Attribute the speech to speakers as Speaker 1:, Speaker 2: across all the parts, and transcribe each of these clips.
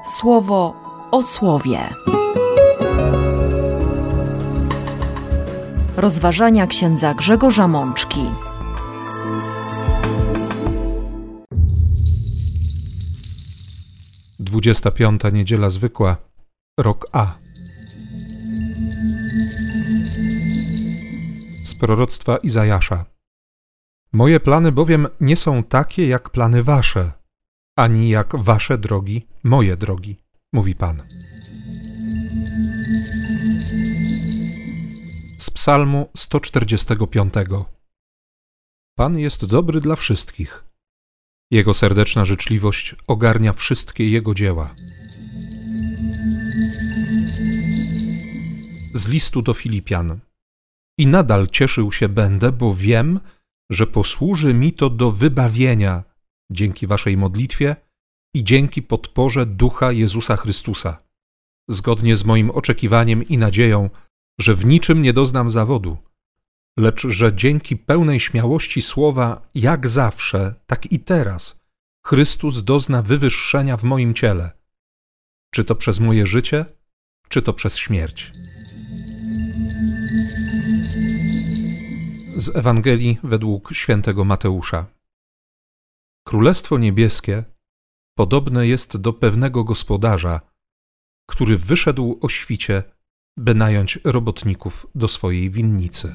Speaker 1: Słowo o słowie. Rozważania księdza Grzegorza Mączki.
Speaker 2: Dwudziesta piąta niedziela zwykła, rok A. Z proroctwa Izajasza. Moje plany bowiem nie są takie jak plany wasze, ani jak wasze drogi, moje drogi, mówi Pan. Z Psalmu 145. Pan jest dobry dla wszystkich. Jego serdeczna życzliwość ogarnia wszystkie Jego dzieła. Z listu do Filipian. I nadal cieszył się będę, bo wiem, że posłuży mi to do wybawienia dzięki waszej modlitwie i dzięki podporze Ducha Jezusa Chrystusa, zgodnie z moim oczekiwaniem i nadzieją, że w niczym nie doznam zawodu, lecz że dzięki pełnej śmiałości słowa, jak zawsze, tak i teraz, Chrystus dozna wywyższenia w moim ciele, czy to przez moje życie, czy to przez śmierć. Z Ewangelii według świętego Mateusza. Królestwo niebieskie podobne jest do pewnego gospodarza, który wyszedł o świcie, by nająć robotników do swojej winnicy.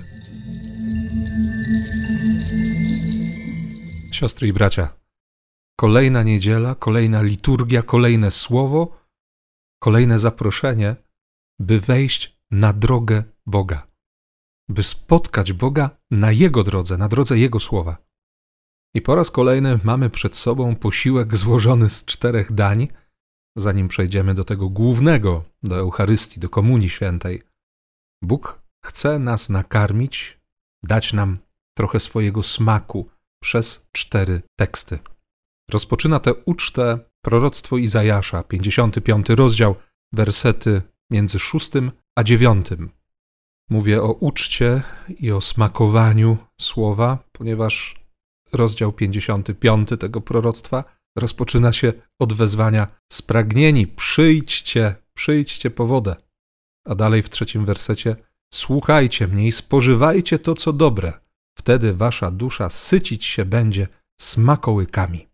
Speaker 2: Siostry i bracia, kolejna niedziela, kolejna liturgia, kolejne słowo, kolejne zaproszenie, by wejść na drogę Boga, by spotkać Boga na Jego drodze, na drodze Jego słowa. I po raz kolejny mamy przed sobą posiłek złożony z 4 dań, zanim przejdziemy do tego głównego, do Eucharystii, do Komunii Świętej. Bóg chce nas nakarmić, dać nam trochę swojego smaku przez 4 teksty. Rozpoczyna tę ucztę proroctwo Izajasza, 55 rozdział, wersety między 6 a 9. Mówię o uczcie i o smakowaniu słowa, ponieważ rozdział 55 tego proroctwa rozpoczyna się od wezwania spragnieni, przyjdźcie po wodę. A dalej w 3 wersecie słuchajcie mnie i spożywajcie to, co dobre. Wtedy wasza dusza sycić się będzie smakołykami.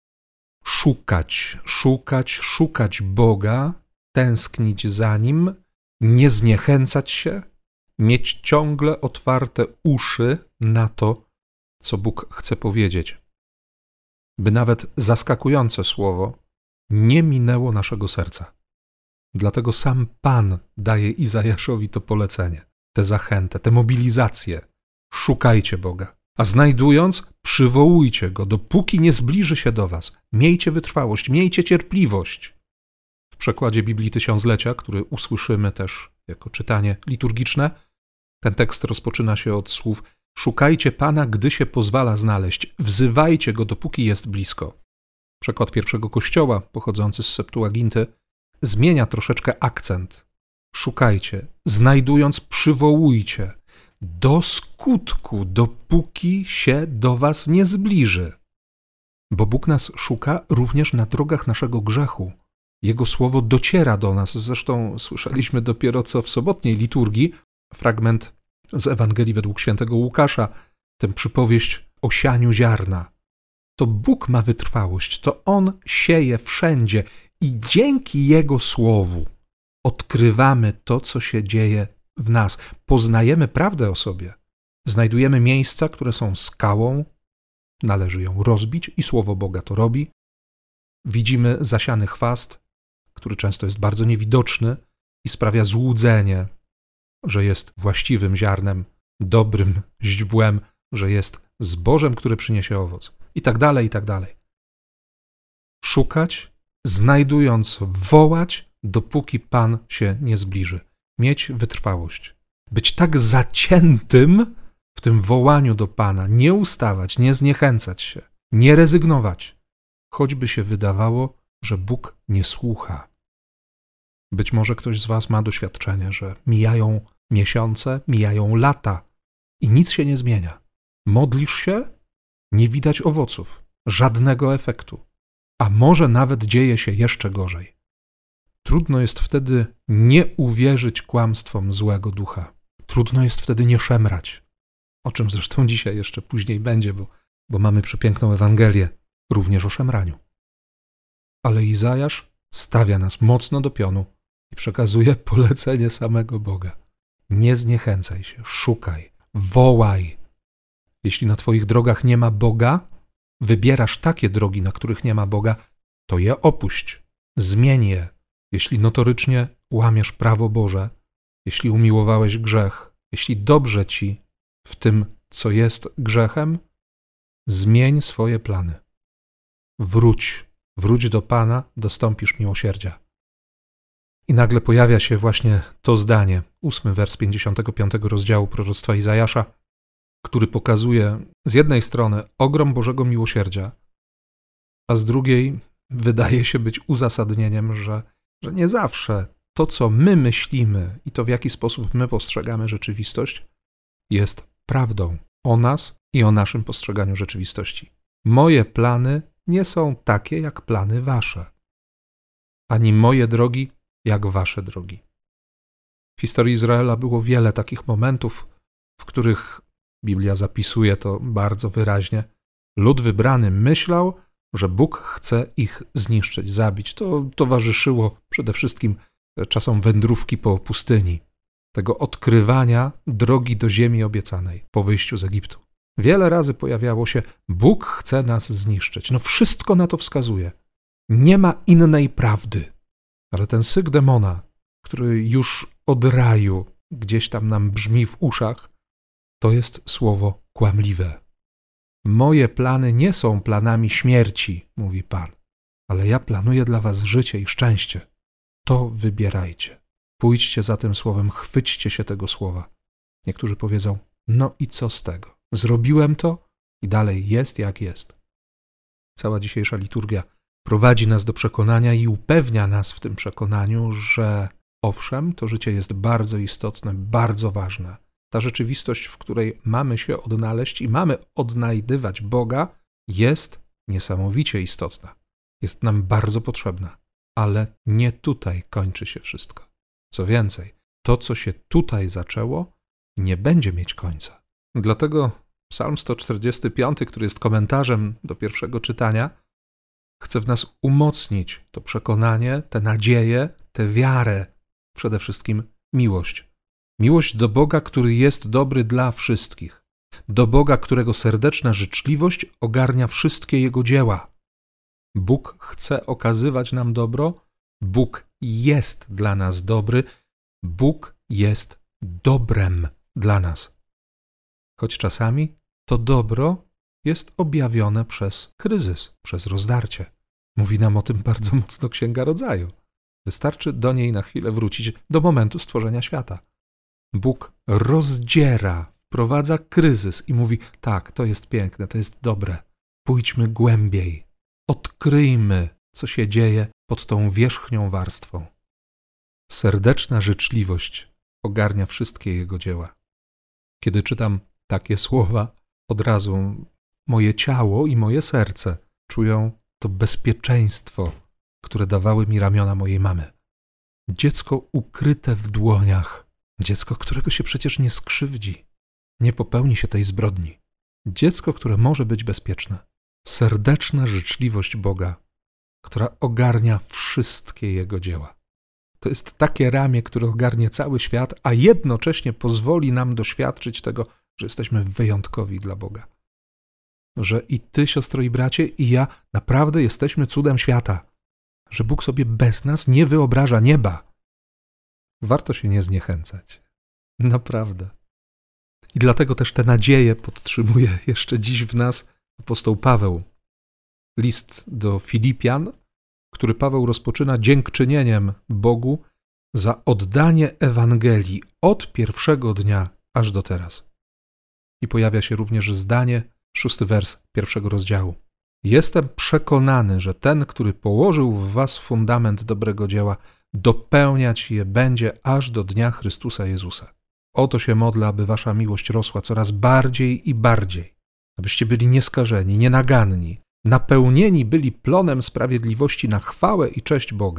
Speaker 2: Szukać Boga, tęsknić za Nim, nie zniechęcać się, mieć ciągle otwarte uszy na to, co Bóg chce powiedzieć, by nawet zaskakujące słowo nie minęło naszego serca. Dlatego sam Pan daje Izajaszowi to polecenie, tę zachętę, tę mobilizację. Szukajcie Boga, a znajdując, przywołujcie Go, dopóki nie zbliży się do was. Miejcie wytrwałość, miejcie cierpliwość. W przekładzie Biblii Tysiąclecia, który usłyszymy też jako czytanie liturgiczne, ten tekst rozpoczyna się od słów: szukajcie Pana, gdy się pozwala znaleźć, wzywajcie Go, dopóki jest blisko. Przekład pierwszego Kościoła, pochodzący z Septuaginty, zmienia troszeczkę akcent. Szukajcie, znajdując, przywołujcie, do skutku, dopóki się do was nie zbliży. Bo Bóg nas szuka również na drogach naszego grzechu. Jego słowo dociera do nas. Zresztą słyszeliśmy dopiero co w sobotniej liturgii fragment z Ewangelii według świętego Łukasza, tę przypowieść o sianiu ziarna. To Bóg ma wytrwałość, to On sieje wszędzie i dzięki Jego słowu odkrywamy to, co się dzieje w nas. Poznajemy prawdę o sobie. Znajdujemy miejsca, które są skałą, należy ją rozbić i słowo Boga to robi. Widzimy zasiany chwast, który często jest bardzo niewidoczny i sprawia złudzenie, że jest właściwym ziarnem, dobrym źdźbłem, że jest zbożem, które przyniesie owoc. I tak dalej, i tak dalej. Szukać, znajdując, wołać, dopóki Pan się nie zbliży. Mieć wytrwałość. Być tak zaciętym w tym wołaniu do Pana, nie ustawać, nie zniechęcać się, nie rezygnować, choćby się wydawało, że Bóg nie słucha. Być może ktoś z was ma doświadczenie, że mijają miesiące, mijają lata i nic się nie zmienia. Modlisz się, nie widać owoców, żadnego efektu. A może nawet dzieje się jeszcze gorzej. Trudno jest wtedy nie uwierzyć kłamstwom złego ducha. Trudno jest wtedy nie szemrać. O czym zresztą dzisiaj jeszcze później będzie, bo mamy przepiękną Ewangelię również o szemraniu. Ale Izajasz stawia nas mocno do pionu i przekazuje polecenie samego Boga. Nie zniechęcaj się, szukaj, wołaj. Jeśli na twoich drogach nie ma Boga, wybierasz takie drogi, na których nie ma Boga, to je opuść, zmień je. Jeśli notorycznie łamiesz prawo Boże, jeśli umiłowałeś grzech, jeśli dobrze ci w tym, co jest grzechem, zmień swoje plany. Wróć do Pana, dostąpisz miłosierdzia. I nagle pojawia się właśnie to zdanie, 8 wers 55 rozdziału proroctwa Izajasza, który pokazuje z jednej strony ogrom Bożego miłosierdzia, a z drugiej wydaje się być uzasadnieniem, że nie zawsze to, co my myślimy i to, w jaki sposób my postrzegamy rzeczywistość, jest prawdą o nas i o naszym postrzeganiu rzeczywistości. Moje plany nie są takie jak plany wasze, ani moje drogi jak wasze drogi. W historii Izraela było wiele takich momentów, w których Biblia zapisuje to bardzo wyraźnie. Lud wybrany myślał, że Bóg chce ich zniszczyć, zabić. To towarzyszyło przede wszystkim czasom wędrówki po pustyni, tego odkrywania drogi do ziemi obiecanej po wyjściu z Egiptu. Wiele razy pojawiało się, Bóg chce nas zniszczyć. No wszystko na to wskazuje. Nie ma innej prawdy. Ale ten syk demona, który już od raju gdzieś tam nam brzmi w uszach, to jest słowo kłamliwe. Moje plany nie są planami śmierci, mówi Pan, ale ja planuję dla was życie i szczęście. To wybierajcie. Pójdźcie za tym słowem, chwyćcie się tego słowa. Niektórzy powiedzą, no i co z tego? Zrobiłem to i dalej jest jak jest. Cała dzisiejsza liturgia prowadzi nas do przekonania i upewnia nas w tym przekonaniu, że owszem, to życie jest bardzo istotne, bardzo ważne. Ta rzeczywistość, w której mamy się odnaleźć i mamy odnajdywać Boga, jest niesamowicie istotna. Jest nam bardzo potrzebna, ale nie tutaj kończy się wszystko. Co więcej, to, co się tutaj zaczęło, nie będzie mieć końca. Dlatego Psalm 145, który jest komentarzem do pierwszego czytania, chce w nas umocnić to przekonanie, tę nadzieję, tę wiarę, przede wszystkim miłość. Miłość do Boga, który jest dobry dla wszystkich. Do Boga, którego serdeczna życzliwość ogarnia wszystkie Jego dzieła. Bóg chce okazywać nam dobro. Bóg jest dla nas dobry. Bóg jest dobrem dla nas. Choć czasami to dobro jest objawione przez kryzys, przez rozdarcie. Mówi nam o tym bardzo mocno Księga Rodzaju. Wystarczy do niej na chwilę wrócić, do momentu stworzenia świata. Bóg rozdziera, wprowadza kryzys i mówi, tak, to jest piękne, to jest dobre. Pójdźmy głębiej, odkryjmy, co się dzieje pod tą wierzchnią warstwą. Serdeczna życzliwość ogarnia wszystkie Jego dzieła. Kiedy czytam takie słowa, od razu moje ciało i moje serce czują to bezpieczeństwo, które dawały mi ramiona mojej mamy. Dziecko ukryte w dłoniach, dziecko, którego się przecież nie skrzywdzi, nie popełni się tej zbrodni. Dziecko, które może być bezpieczne. Serdeczna życzliwość Boga, która ogarnia wszystkie Jego dzieła. To jest takie ramię, które ogarnie cały świat, a jednocześnie pozwoli nam doświadczyć tego, że jesteśmy wyjątkowi dla Boga. Że i ty, siostro i bracie, i ja naprawdę jesteśmy cudem świata. Że Bóg sobie bez nas nie wyobraża nieba. Warto się nie zniechęcać. Naprawdę. I dlatego też tę nadzieję podtrzymuje jeszcze dziś w nas apostoł Paweł. List do Filipian, który Paweł rozpoczyna dziękczynieniem Bogu za oddanie Ewangelii od pierwszego dnia aż do teraz. I pojawia się również zdanie, 6 wers 1 rozdziału. Jestem przekonany, że ten, który położył w was fundament dobrego dzieła, dopełniać je będzie aż do dnia Chrystusa Jezusa. O to się modlę, aby wasza miłość rosła coraz bardziej i bardziej, abyście byli nieskażeni, nienaganni, napełnieni byli plonem sprawiedliwości na chwałę i cześć Boga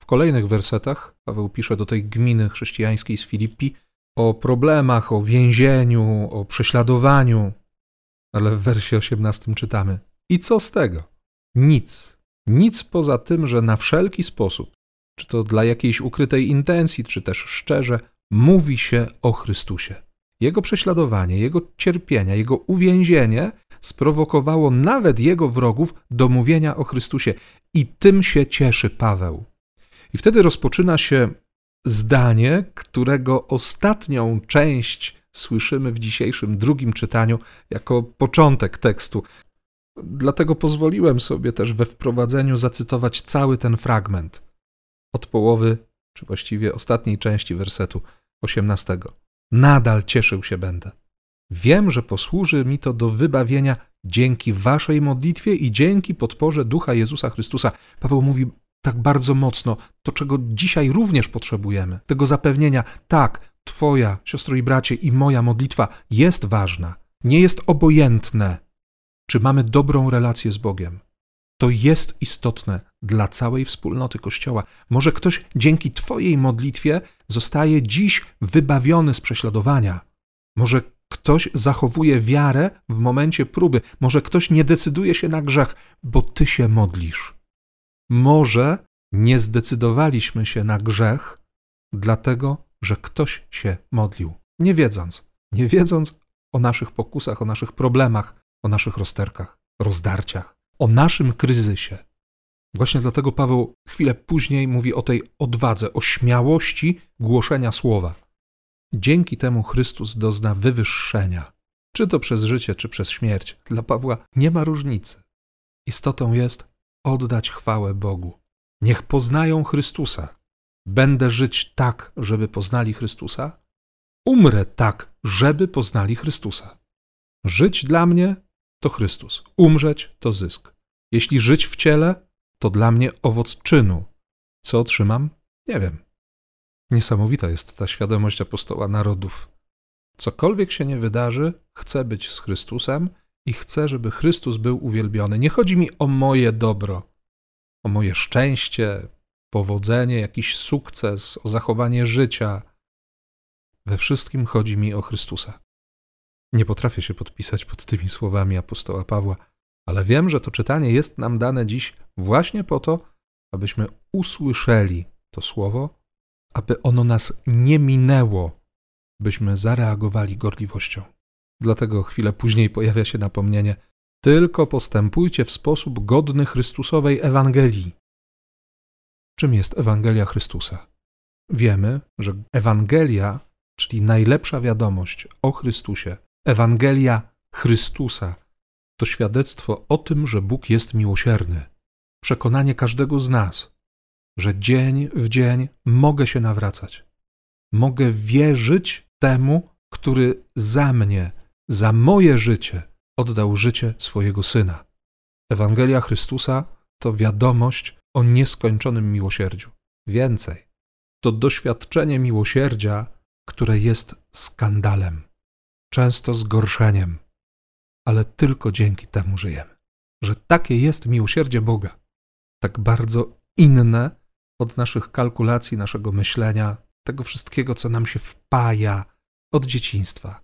Speaker 2: W kolejnych wersetach Paweł pisze do tej gminy chrześcijańskiej z Filippi o problemach, o więzieniu, o prześladowaniu, ale w wersie 18 czytamy: i co z tego? Nic. Nic poza tym, że na wszelki sposób, czy to dla jakiejś ukrytej intencji, czy też szczerze, mówi się o Chrystusie. Jego prześladowanie, jego cierpienia, jego uwięzienie sprowokowało nawet jego wrogów do mówienia o Chrystusie. I tym się cieszy Paweł. I wtedy rozpoczyna się zdanie, którego ostatnią część słyszymy w dzisiejszym drugim czytaniu jako początek tekstu. Dlatego pozwoliłem sobie też we wprowadzeniu zacytować cały ten fragment od połowy, czy właściwie ostatniej części wersetu 18. Nadal cieszył się będę. Wiem, że posłuży mi to do wybawienia dzięki waszej modlitwie i dzięki podporze Ducha Jezusa Chrystusa. Paweł mówi tak bardzo mocno to, czego dzisiaj również potrzebujemy. Tego zapewnienia, tak, twoja, siostro i bracie, i moja modlitwa jest ważna. Nie jest obojętne, czy mamy dobrą relację z Bogiem. To jest istotne dla całej wspólnoty Kościoła. Może ktoś dzięki twojej modlitwie zostaje dziś wybawiony z prześladowania. Może ktoś zachowuje wiarę w momencie próby. Może ktoś nie decyduje się na grzech, bo ty się modlisz. Może nie zdecydowaliśmy się na grzech, dlatego, że ktoś się modlił, nie wiedząc o naszych pokusach, o naszych problemach, o naszych rozterkach, rozdarciach, o naszym kryzysie. Właśnie dlatego Paweł chwilę później mówi o tej odwadze, o śmiałości głoszenia słowa. Dzięki temu Chrystus dozna wywyższenia, czy to przez życie, czy przez śmierć. Dla Pawła nie ma różnicy. Istotą jest oddać chwałę Bogu. Niech poznają Chrystusa. Będę żyć tak, żeby poznali Chrystusa. Umrę tak, żeby poznali Chrystusa. Żyć dla mnie to Chrystus. Umrzeć to zysk. Jeśli żyć w ciele, to dla mnie owoc czynu. Co otrzymam? Nie wiem. Niesamowita jest ta świadomość apostoła narodów. Cokolwiek się nie wydarzy, chcę być z Chrystusem i chcę, żeby Chrystus był uwielbiony. Nie chodzi mi o moje dobro, o moje szczęście, powodzenie, jakiś sukces, o zachowanie życia. We wszystkim chodzi mi o Chrystusa. Nie potrafię się podpisać pod tymi słowami apostoła Pawła, ale wiem, że to czytanie jest nam dane dziś właśnie po to, abyśmy usłyszeli to słowo, aby ono nas nie minęło, byśmy zareagowali gorliwością. Dlatego chwilę później pojawia się napomnienie: tylko postępujcie w sposób godny Chrystusowej Ewangelii. Czym jest Ewangelia Chrystusa? Wiemy, że Ewangelia, czyli najlepsza wiadomość o Chrystusie, Ewangelia Chrystusa, to świadectwo o tym, że Bóg jest miłosierny. Przekonanie każdego z nas, że dzień w dzień mogę się nawracać. Mogę wierzyć temu, który za mnie, za moje życie oddał życie swojego Syna. Ewangelia Chrystusa to wiadomość o nieskończonym miłosierdziu. Więcej, to doświadczenie miłosierdzia, które jest skandalem, często zgorszeniem, ale tylko dzięki temu żyjemy. Że takie jest miłosierdzie Boga, tak bardzo inne od naszych kalkulacji, naszego myślenia, tego wszystkiego, co nam się wpaja od dzieciństwa.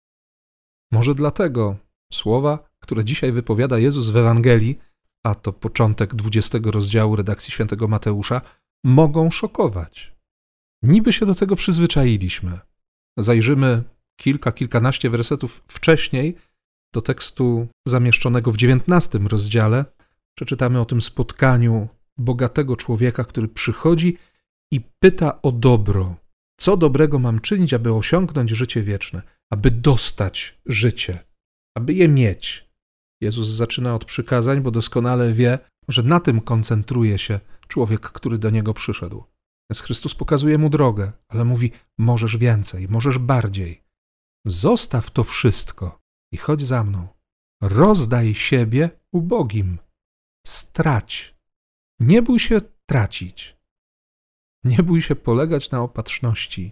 Speaker 2: Może dlatego słowa, które dzisiaj wypowiada Jezus w Ewangelii, a to początek 20 rozdziału redakcji świętego Mateusza, mogą szokować. Niby się do tego przyzwyczailiśmy. Zajrzymy kilkanaście wersetów wcześniej do tekstu zamieszczonego w 19 rozdziale. Przeczytamy o tym spotkaniu bogatego człowieka, który przychodzi i pyta o dobro. Co dobrego mam czynić, aby osiągnąć życie wieczne, aby dostać życie, aby je mieć? Jezus zaczyna od przykazań, bo doskonale wie, że na tym koncentruje się człowiek, który do Niego przyszedł. Więc Chrystus pokazuje mu drogę, ale mówi: możesz więcej, możesz bardziej. Zostaw to wszystko i chodź za mną. Rozdaj siebie ubogim. Strać. Nie bój się tracić. Nie bój się polegać na opatrzności.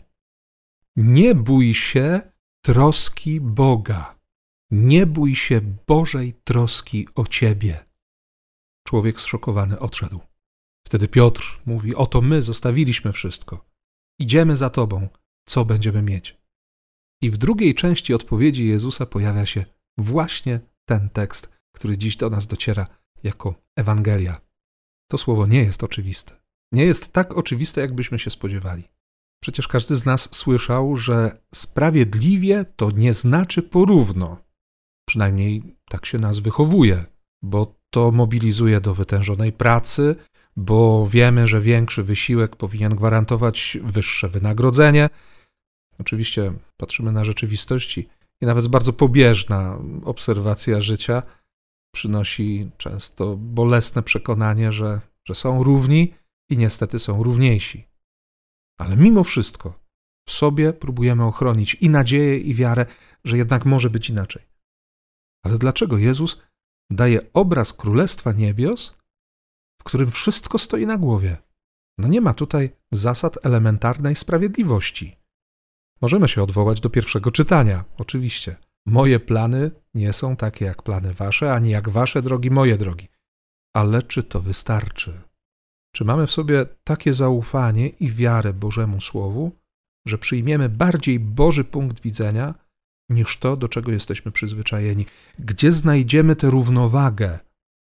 Speaker 2: Nie bój się troski Boga. Nie bój się Bożej troski o ciebie. Człowiek zszokowany odszedł. Wtedy Piotr mówi: oto my zostawiliśmy wszystko. Idziemy za Tobą. Co będziemy mieć? I w drugiej części odpowiedzi Jezusa pojawia się właśnie ten tekst, który dziś do nas dociera jako Ewangelia. To słowo nie jest oczywiste. Nie jest tak oczywiste, jakbyśmy się spodziewali. Przecież każdy z nas słyszał, że sprawiedliwie to nie znaczy porówno. Przynajmniej tak się nas wychowuje, bo to mobilizuje do wytężonej pracy, bo wiemy, że większy wysiłek powinien gwarantować wyższe wynagrodzenie. Oczywiście patrzymy na rzeczywistości i nawet bardzo pobieżna obserwacja życia przynosi często bolesne przekonanie, że są równi i niestety są równiejsi. Ale mimo wszystko w sobie próbujemy ochronić i nadzieję, i wiarę, że jednak może być inaczej. Ale dlaczego Jezus daje obraz Królestwa Niebios, w którym wszystko stoi na głowie? No nie ma tutaj zasad elementarnej sprawiedliwości. Możemy się odwołać do pierwszego czytania, oczywiście. Moje plany nie są takie jak plany wasze, ani jak wasze drogi, moje drogi. Ale czy to wystarczy? Czy mamy w sobie takie zaufanie i wiarę Bożemu Słowu, że przyjmiemy bardziej Boży punkt widzenia niż to, do czego jesteśmy przyzwyczajeni? Gdzie znajdziemy tę równowagę?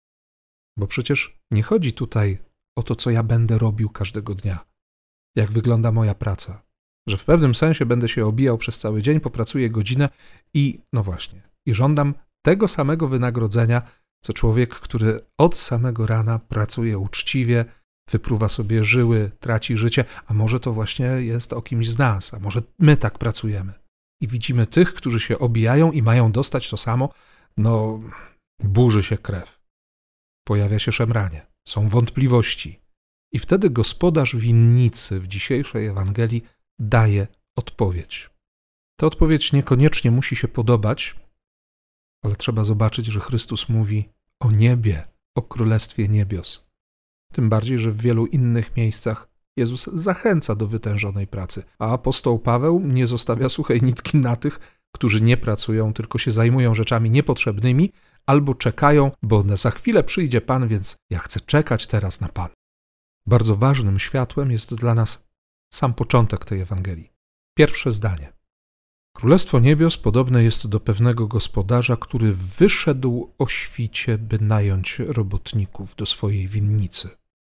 Speaker 2: Bo przecież nie chodzi tutaj o to, co ja będę robił każdego dnia, jak wygląda moja praca, że w pewnym sensie będę się obijał przez cały dzień, popracuję godzinę i no właśnie, i żądam tego samego wynagrodzenia, co człowiek, który od samego rana pracuje uczciwie, wypruwa sobie żyły, traci życie, a może to właśnie jest o kimś z nas, a może my tak pracujemy. I widzimy tych, którzy się obijają i mają dostać to samo, no burzy się krew. Pojawia się szemranie, są wątpliwości. I wtedy gospodarz winnicy w dzisiejszej Ewangelii daje odpowiedź. Ta odpowiedź niekoniecznie musi się podobać, ale trzeba zobaczyć, że Chrystus mówi o niebie, o Królestwie Niebios. Tym bardziej, że w wielu innych miejscach Jezus zachęca do wytężonej pracy, a apostoł Paweł nie zostawia suchej nitki na tych, którzy nie pracują, tylko się zajmują rzeczami niepotrzebnymi albo czekają, bo za chwilę przyjdzie Pan, więc ja chcę czekać teraz na Pana. Bardzo ważnym światłem jest dla nas sam początek tej Ewangelii. Pierwsze zdanie. Królestwo Niebios podobne jest do pewnego gospodarza, który wyszedł o świcie, by nająć robotników do swojej winnicy.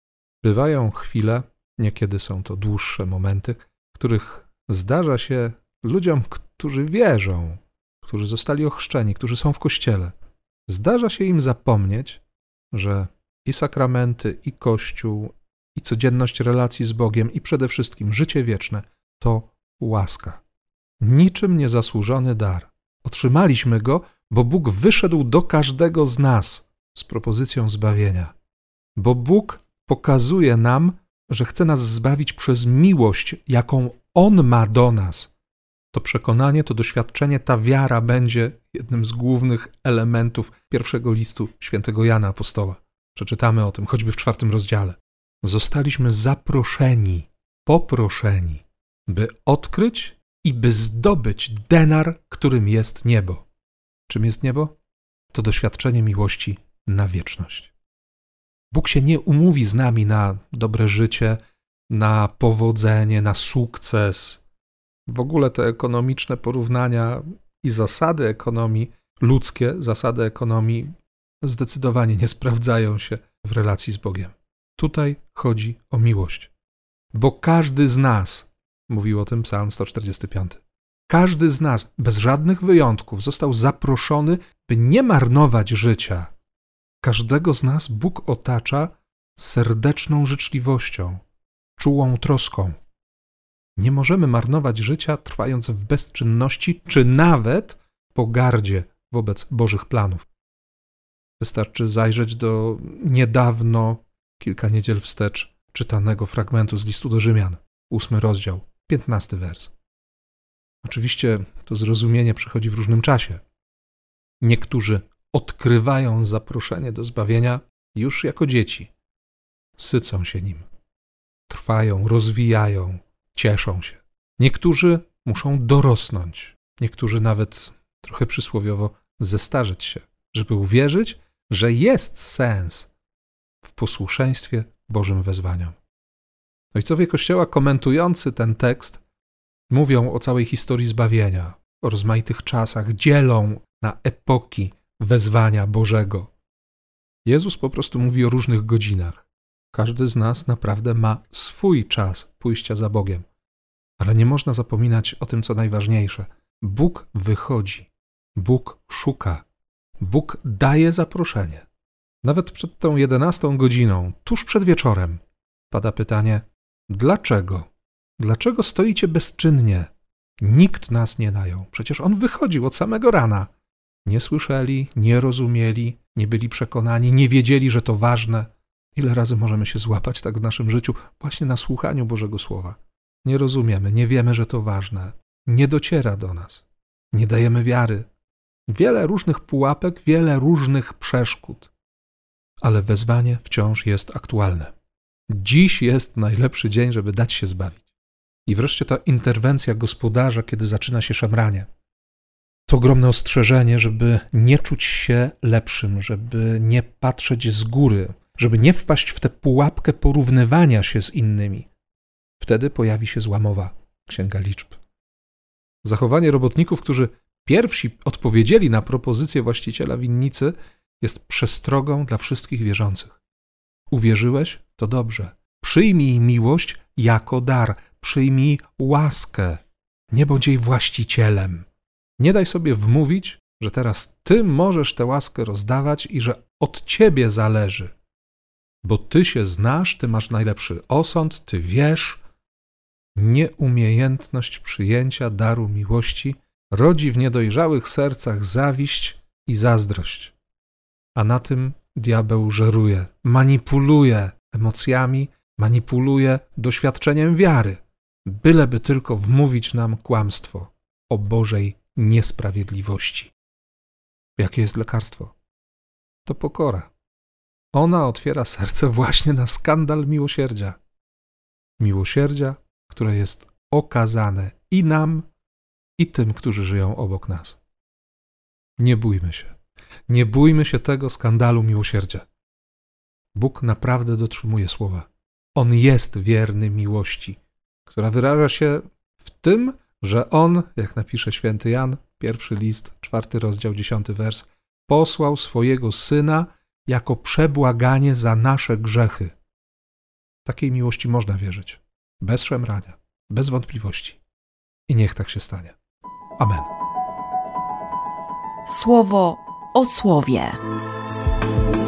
Speaker 2: Bywają chwile, niekiedy są to dłuższe momenty, w których zdarza się ludziom, którzy wierzą, którzy zostali ochrzczeni, którzy są w kościele, zdarza się im zapomnieć, że i sakramenty, i Kościół, i codzienność relacji z Bogiem, i przede wszystkim życie wieczne to łaska. Niczym niezasłużony dar. Otrzymaliśmy go, bo Bóg wyszedł do każdego z nas z propozycją zbawienia. Bo Bóg pokazuje nam, że chce nas zbawić przez miłość, jaką On ma do nas. To przekonanie, to doświadczenie, ta wiara będzie jednym z głównych elementów pierwszego listu świętego Jana Apostoła. Przeczytamy o tym choćby w 4 rozdziale. Zostaliśmy zaproszeni, poproszeni, by odkryć i by zdobyć denar, którym jest niebo. Czym jest niebo? To doświadczenie miłości na wieczność. Bóg się nie umówi z nami na dobre życie, na powodzenie, na sukces. W ogóle te ekonomiczne porównania i zasady ekonomii, ludzkie zasady ekonomii zdecydowanie nie sprawdzają się w relacji z Bogiem. Tutaj chodzi o miłość. Bo każdy z nas, mówił o tym Psalm 145, każdy z nas, bez żadnych wyjątków, został zaproszony, by nie marnować życia. Każdego z nas Bóg otacza serdeczną życzliwością, czułą troską. Nie możemy marnować życia, trwając w bezczynności, czy nawet pogardzie wobec Bożych planów. Wystarczy zajrzeć do niedawno, kilka niedziel wstecz, czytanego fragmentu z listu do Rzymian, 8 rozdział, 15 wers. Oczywiście to zrozumienie przychodzi w różnym czasie. Niektórzy odkrywają zaproszenie do zbawienia już jako dzieci. Sycą się nim. Trwają, rozwijają, cieszą się. Niektórzy muszą dorosnąć. Niektórzy nawet trochę przysłowiowo zestarzeć się, żeby uwierzyć, że jest sens w posłuszeństwie Bożym wezwaniom. Ojcowie Kościoła komentujący ten tekst mówią o całej historii zbawienia, o rozmaitych czasach, dzielą na epoki wezwania Bożego. Jezus po prostu mówi o różnych godzinach. Każdy z nas naprawdę ma swój czas pójścia za Bogiem. Ale nie można zapominać o tym, co najważniejsze. Bóg wychodzi, Bóg szuka, Bóg daje zaproszenie. Nawet przed tą 11 godziną, tuż przed wieczorem, pada pytanie: dlaczego? Dlaczego stoicie bezczynnie? Nikt nas nie najął. Przecież On wychodził od samego rana. Nie słyszeli, nie rozumieli, nie byli przekonani, nie wiedzieli, że to ważne. Ile razy możemy się złapać tak w naszym życiu właśnie na słuchaniu Bożego Słowa? Nie rozumiemy, nie wiemy, że to ważne. Nie dociera do nas. Nie dajemy wiary. Wiele różnych pułapek, wiele różnych przeszkód. Ale wezwanie wciąż jest aktualne. Dziś jest najlepszy dzień, żeby dać się zbawić. I wreszcie ta interwencja gospodarza, kiedy zaczyna się szemranie. To ogromne ostrzeżenie, żeby nie czuć się lepszym, żeby nie patrzeć z góry, żeby nie wpaść w tę pułapkę porównywania się z innymi. Wtedy pojawi się zła mowa, Księga Liczb. Zachowanie robotników, którzy pierwsi odpowiedzieli na propozycję właściciela winnicy, jest przestrogą dla wszystkich wierzących. Uwierzyłeś? To dobrze. Przyjmij miłość jako dar. Przyjmij łaskę. Nie bądź jej właścicielem. Nie daj sobie wmówić, że teraz ty możesz tę łaskę rozdawać i że od ciebie zależy. Bo ty się znasz, ty masz najlepszy osąd, ty wiesz. Nieumiejętność przyjęcia daru miłości rodzi w niedojrzałych sercach zawiść i zazdrość. A na tym diabeł żeruje, manipuluje emocjami, manipuluje doświadczeniem wiary, byleby tylko wmówić nam kłamstwo o Bożej niesprawiedliwości. Jakie jest lekarstwo? To pokora. Ona otwiera serce właśnie na skandal miłosierdzia. Miłosierdzia, które jest okazane i nam, i tym, którzy żyją obok nas. Nie bójmy się. Nie bójmy się tego skandalu miłosierdzia. Bóg naprawdę dotrzymuje słowa. On jest wierny miłości, która wyraża się w tym, że On, jak napisze święty Jan, 1 list, 4 rozdział, 10 wers, posłał swojego Syna jako przebłaganie za nasze grzechy. Takiej miłości można wierzyć. Bez szemrania, bez wątpliwości. I niech tak się stanie. Amen.
Speaker 1: Słowo o słowie.